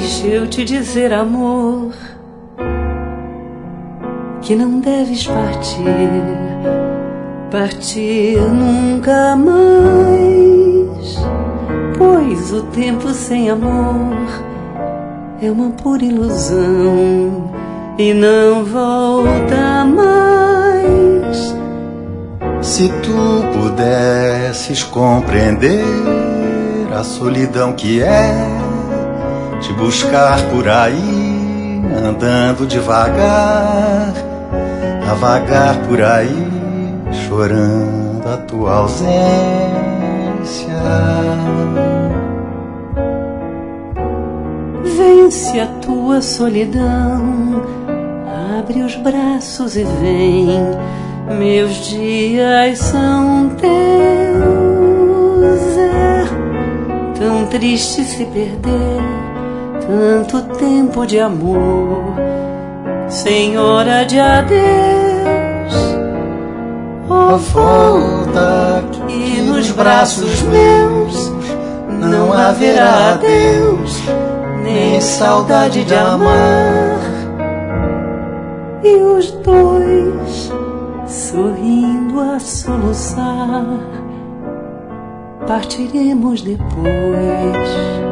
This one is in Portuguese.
Deixa eu te dizer, amor, que não deves partir nunca mais, pois o tempo sem amor é uma pura ilusão e não volta mais. Se tu pudesses compreender a solidão que é te buscar por aí, andando devagar, a vagar por aí, chorando a tua ausência. Vence a tua solidão, abre os braços e vem. Meus dias são teus. É tão triste se perder tanto tempo de amor, sem hora de adeus. Oh, volta que nos braços meus não haverá adeus, nem saudade de amar. E os dois, sorrindo a soluçar, partiremos depois.